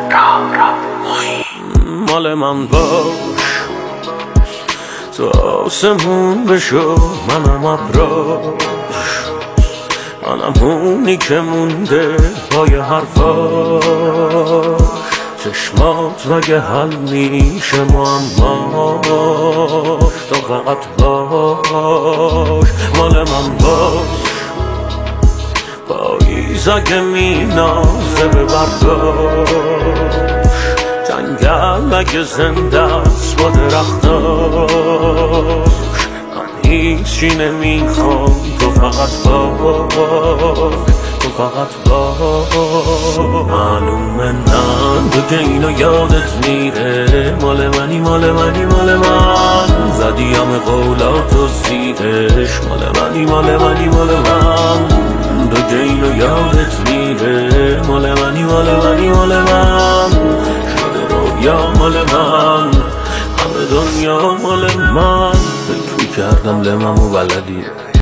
مال من باش تو آسمون بشو منم ابراش، منم اونی که مونده پای حرفاش. چشمات مگه حل میشه معماش، تو فقط باش مال من باش. پاییز اگه مینازه به برداش، جنگل اگه زنده است با درختاش. من هیچی نمیخوام تو فقط باش، تو فقط باش. معلومه نه دیگه اینو یادت میره، مال منی مال منی مال من. زدی همه قولاتو زیرش، مال منی مال منی مال من. دیگه اینو یادت میره، مال منی مال منی مال من. شده رویا مال من، همه دنیا مال من. فکر میکردم لممو بلدی،